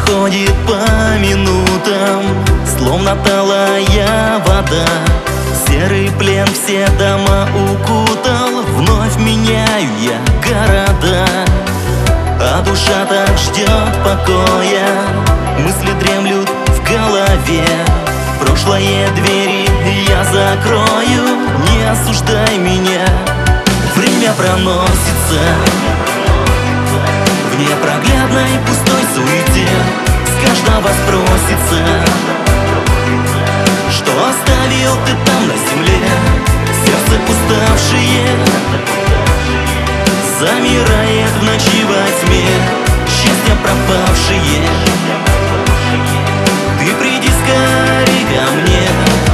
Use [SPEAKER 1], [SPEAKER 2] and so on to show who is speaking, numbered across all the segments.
[SPEAKER 1] проходит по минутам, словно талая вода. Серый плен все дома укутал, вновь меняю я города. А душа так ждет покоя, мысли дремлют в голове. Прошлое двери я закрою, не осуждай меня. Время проносится в непроглядной пустой суете. С каждого спросится, что оставил ты там на земле. Сердце уставшее замирает в ночи во тьме. Счастье пропавшее, ты приди скорей ко мне.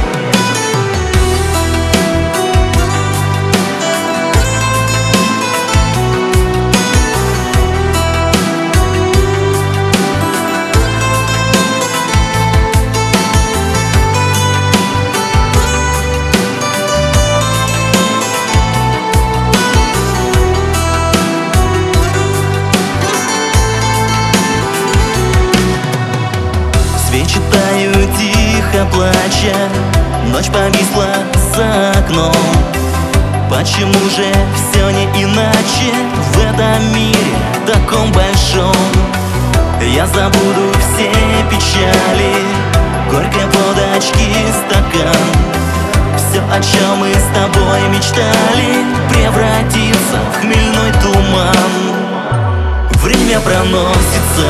[SPEAKER 1] Читаю тихо плача, ночь повисла за окном. Почему же все не иначе в этом мире таком большом? Я забуду все печали, горькой водочки стакан. Все, о чем мы с тобой мечтали, превратится в хмельной туман. Время проносится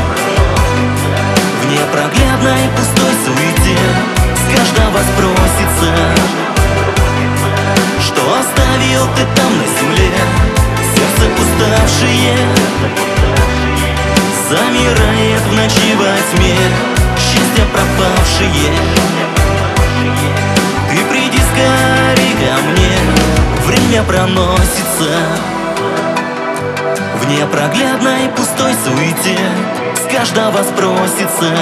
[SPEAKER 1] в непроглядной пустой суете. С каждого спросится, что оставил ты там на земле. Сердце уставшее замирает в ночи во тьме. Счастье пропавшее, ты приди скорей ко мне. Время проносится в непроглядной пустой суете. С каждого спросится,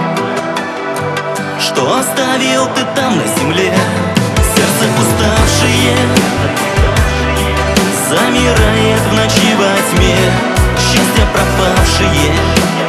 [SPEAKER 1] что оставил ты там на земле. Сердце уставшее замирает в ночи во тьме. Счастье пропавшее,